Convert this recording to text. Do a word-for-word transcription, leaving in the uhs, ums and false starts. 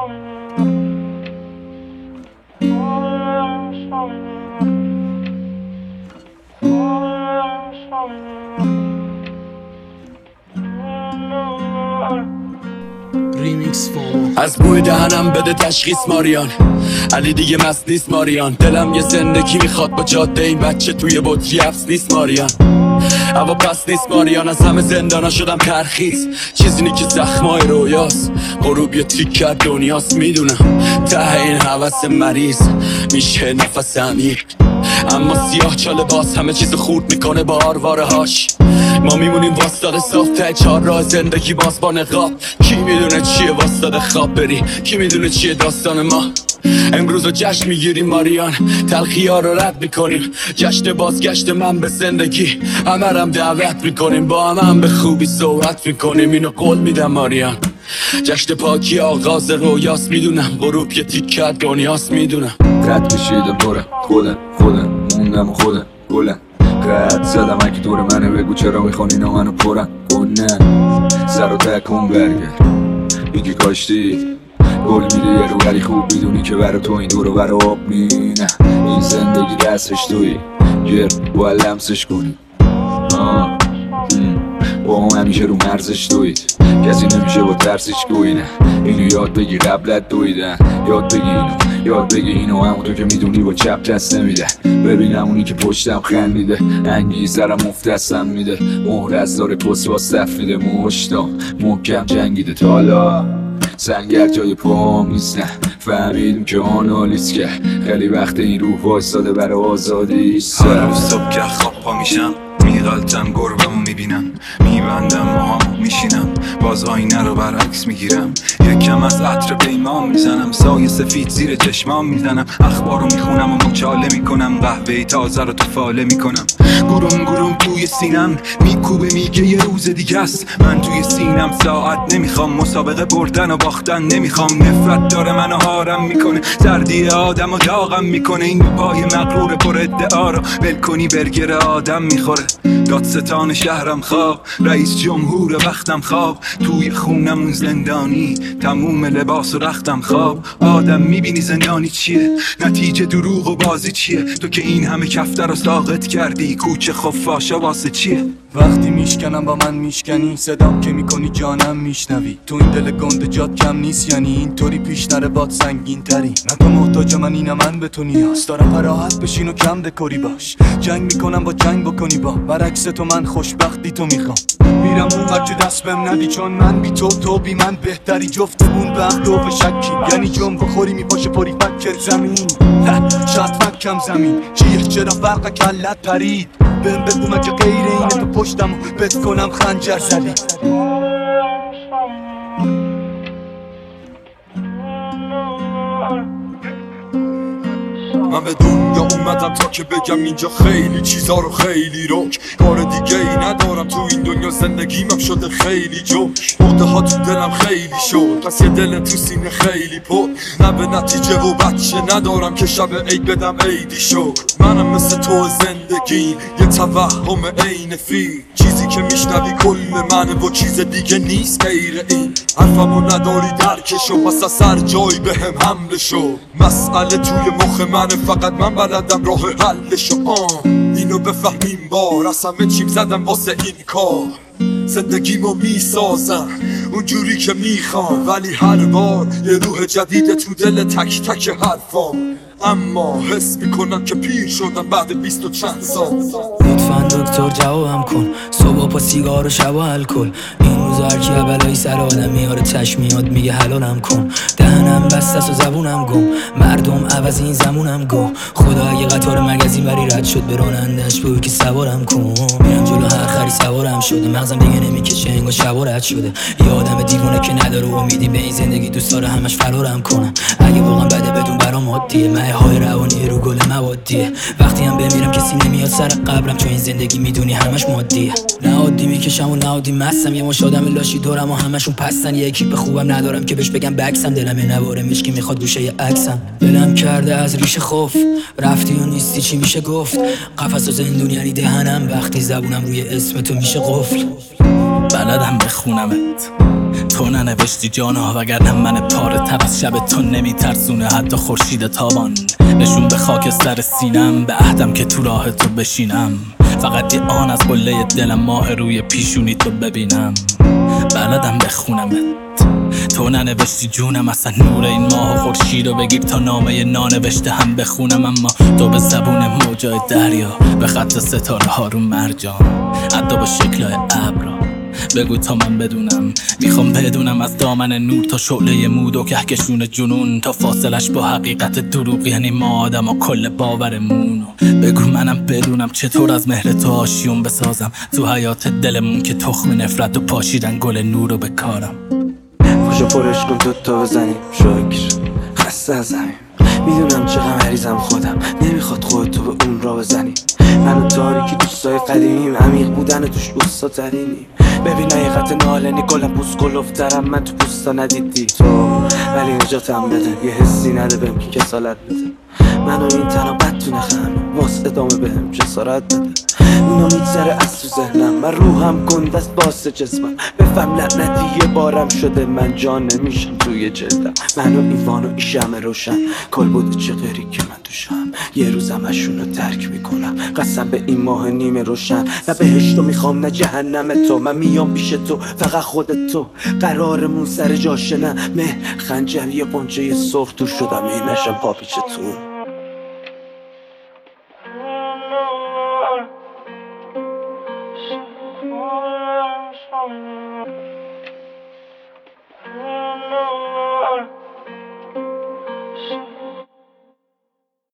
از بوی دهنم بده تشخیص ماریان، علی دیگه مست نیست ماریان. دلم یه زندگی میخواد با جاده این بچه توی بطری حبس نیست ماریان. هوا پس نیست ماریان، از همه زندانا شدم ترخیص. چیزی نی که زخمای رویاست، غروب یه تیکر دنیاست. میدونم ته این حوث مریض میشه نفس عمیق، اما سیاه چاله باز همه چیز خورد میکنه با آرواره هاش. ما میمونیم واسطاده صاف ته چهار راه زندگی باز با نقاب. کی میدونه چیه واسطاده خواب بری، کی میدونه چیه داستان ما. امروز رو جشن میگیریم ماریان، تلخی ها رو رد میکنیم. جشن بازگشت من به زندگی، همه رم دعوت میکنیم. با همه هم به خوبی صحبت میکنیم، اینو قول میدم ماریان. جشن پاکی آغاز رویاست، میدونم غروب یه تیکر دنیاست. میدونم قد کشیده برم خودم خودم موندم و خودم گلم. قد زدم اگه دور منه بگو چرا میخوان اینا منو پرن کنن. سر و تکون برگرد میگی کاشتی گل میده یه رو ولی خوب میدونی که برا تو این دورو برا آب مینه. این زندگی دستش توی گرد باید لمسش کنی. آه. با هم همیشه رو مرزش دوید، کسی نمیشه با ترسش گوینه. اینو یاد بگی قبلت دویدن، یاد بگی اینو یاد بگی اینو همونطور که میدونی با چپ دست نمیده. ببینم اونی که پشتم خندیده، انگیزرم مفت دستم میده. مهر از داره پست با صف میده، مشتام محکم جنگیده. تا حالا سنگر جای پام نیستن، فهمیدیم که آنالیز که خیلی وقت این روح وایستاده برای آزادی. هر روز صبح که خواب پا میشم میغلطم گربمو میبینم، میبندم موهامو میشینم، باز آینه رو برعکس میگیرم. یکم از عطر پیمان میزنم، سایه سفید زیر چشمام میزنم. اخبارو میخونم و مچاله میکنم، قهوه تازه رو تو فاله میکنم. گروم گروم توی سینم میکوبه میگه یه روز دیگه است. من توی سینم ساعت نمیخوام، مسابقه بردن و باختن نمیخوام. نفرت داره منو هارم میکنه، سردی آدم و داغم میکنه. این پای مغرور پر ادعا رو ول کنی برگر آدم میخوره. دادستان شهرم خواب، رئیس جمهور وقتم خواب. توی خونمون زندانی، تموم لباس و رختم خواب. آدم میبینی زندانی چیه، نتیجه دروغ و بازی چیه. تو که این همه کفتر رو ساقط کردی، کوچه خفاشا واسه چیه. وقتی میشکنم با من میشکنی، صدام که میکنی جانم میشنوی. تو این دل گنده جات کم نیست، یعنی اینطوری پیش نره باد سنگین تری. نه تو محتاج من اینم من به تو نیاز دارم، راحت بشین و کم دکوری باش. جنگ میکنم با جنگ بکنی با، برعکس تو من خوشبختی تو میخوام. میرم اون وقت که دست بهم ندی، چون من بی تو تو بی من بهتری. جفتمون به هم دو به شکی، یعنی جنب بخوری میپاشه پری فکر زمین. شاید فکم زمین چیه، چرا فرق کلت پرید. بهم بگو مگه غیر اینه تو پشتم بت کنم خنجر زدی. من به دنیا اومدم تا که بگم اینجا خیلی چیزا رو خیلی روک. کار دیگه ای ندارم تو این دنیا، زندگیم هم شده خیلی جوک. عقده ها تو دلم خیلی شد، پس یه دل تو سینه خیلی پر. نه به نتیجه و بچه ندارم که شب عید بدم عیدی شد. منم مثل تو زندگی یه توهم عین فی، چیزی که میشنوی کل منه و چیز دیگه نیست غیر این. حرفمو نداری درکشو، پس از سر جایی به هم حمله شو. مسئله توی مخ منه، فقط من بلدم راه حلشو. آه اینو بفهمیم بار، از همه چیم زدم واسه این کار. زندگیمو میسازم اونجوری که میخوام، ولی هر بار یه روح جدید تو دل تک تک حرفام. اما حس میکنم که پیر شدم بعد بیست و چند سال. لطفاً دکتر جوابم کن، صبح با سیگار و شب و الکل. این روزا هر کی بلای سر آدم میاره چشم میاد میگه حلالم کن. دهنم بسته است و زبونم گم، مردم عوض این زمونم گم. خدا اگه قطار مگزین بری رد شد، به رانندش بگو که سوارم کن. میرم جلو هر خری سوارم شده، مغزم دیگه نمیکشه انگار شب رد شده. یه آدم دیوونه که نداره امیدی به این زندگی، دوست داره همش فرارم کنم. اگه واقعا بده بدون برام عادیه، مایه های روانی رو گل موادیه. وقتی هم بمیرم کسی نمیاد سر قبرم، چون این زندگی میدونی همش مادیه. نه عادی میکشم و نه عادی مستم، یه مش آدم لاشی دورم و همشون پستن. یه اکیپ خوبم ندارم که بهش بگم بکسم، دلم یه نواره مشکی میخواد گوشه عکسم. دلم کرده از ریشه خوف، رفتی و نیستی چی میشه گفت. قفس و زندون یعنی دهنم، وقتی زبونم روی اسم تو میشه قفل. بلدم بخونمت، تو ننوشتی جانا، وگرنه من پاره تر از شب تو نمیترسونه حتی خورشید تابان. نشون به خاکستر سینم، به عهدم که تو راه تو بشینم. فقط یه آن از قله دلم، ماه روی پیشونی تو ببینم. بلدم بخونمت، تو ننوشتی جونم، اصلا نور این ماه و خورشید رو بگیر تا نامه نانوشته هم بخونم. اما تو به زبون موجای دریا، به خط ستاره ها رو مرجان، حتی با شکلای ابرا بگو تا من بدونم. میخوام بدونم از دامن نور تا شعله مود و کهکشون جنون، تا فاصلش با حقیقت دروغ، یعنی ما آدم و کل باورمون. بگو منم بدونم چطور از مهر تو آشیون بسازم تو حیات دلمون که تخم نفرت و پاشیدن گل نور رو بکارم. خوشو پرش کن دوتا بزنیم شکر، خسته از همین میدونم چقدر مریضم خودم، نمیخواد خودتو به اون را بزنی. من و تاریکی دوستای قدیمیم، عمیق بودن توش اوستا ترینیم. ببین حقیقت نالنی گلم پوست گلفترم، من تو پوستا ندیدی تو، ولی نجاتم بده، یه حسی نده بهم که کسالت بده. منو این تنها بد تو نخم، واس ادامه بهم جسارت بده. اینا میگذره از تو ذهنم، من روحم گنده است باس جسمم. بفهم لعنتی یه بارم شده، من جان نمیشم توی جلدم. منو ایوان و این شمع روشن، کل بوده چه غیری که من توشم. یه روزم اشونو ترک میکنم، قسم به این ماه نیمه روشن. نه بهشتو میخوام نه جهنم تو، من میام پیش تو فقط خودت تو. قرارمون سر جاشه نه مه خنجر، یه قنچه سرخ دور شدم این نشم پا پیش تو.